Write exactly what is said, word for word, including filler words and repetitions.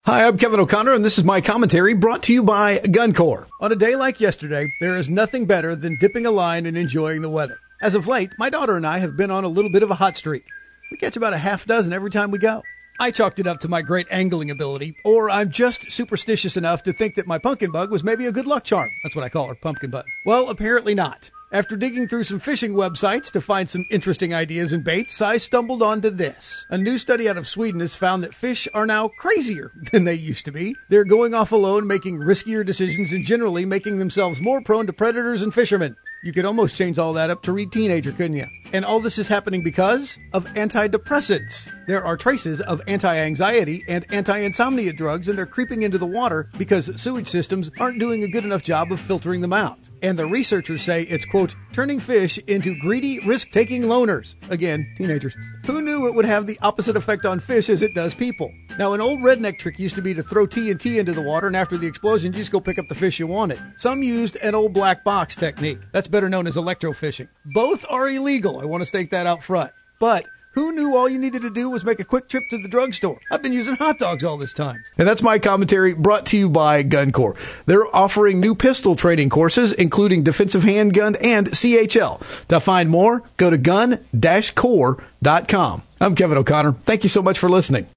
Hi, I'm Kevin O'Connor, and this is my commentary brought to you by GunCorp. On a day like yesterday, there is nothing better than dipping a line and enjoying the weather. As of late, my daughter and I have been on a little bit of a hot streak. We catch about a half dozen every time we go. I chalked it up to my great angling ability, or I'm just superstitious enough to think that my pumpkin bug was maybe a good luck charm. That's what I call her, pumpkin bug. Well, apparently not. After digging through some fishing websites to find some interesting ideas and baits, I stumbled onto this. A new study out of Sweden has found that fish are now crazier than they used to be. They're going off alone, making riskier decisions, and generally making themselves more prone to predators and fishermen. You could almost change all that up to read teenager, couldn't you? And all this is happening because of antidepressants. There are traces of anti-anxiety and anti-insomnia drugs, and they're creeping into the water because sewage systems aren't doing a good enough job of filtering them out. And the researchers say it's, quote, turning fish into greedy, risk-taking loners. Again, teenagers. Who knew it would have the opposite effect on fish as it does people? Now, an old redneck trick used to be to throw T N T into the water, and after the explosion, you just go pick up the fish you wanted. Some used an old black box technique. That's better known as electrofishing. Both are illegal. I want to stake that out front. But who knew all you needed to do was make a quick trip to the drugstore? I've been using hot dogs all this time. And that's my commentary brought to you by GunCorp. They're offering new pistol training courses, including defensive handgun and C H L. To find more, go to gun dash core dot com. I'm Kevin O'Connor. Thank you so much for listening.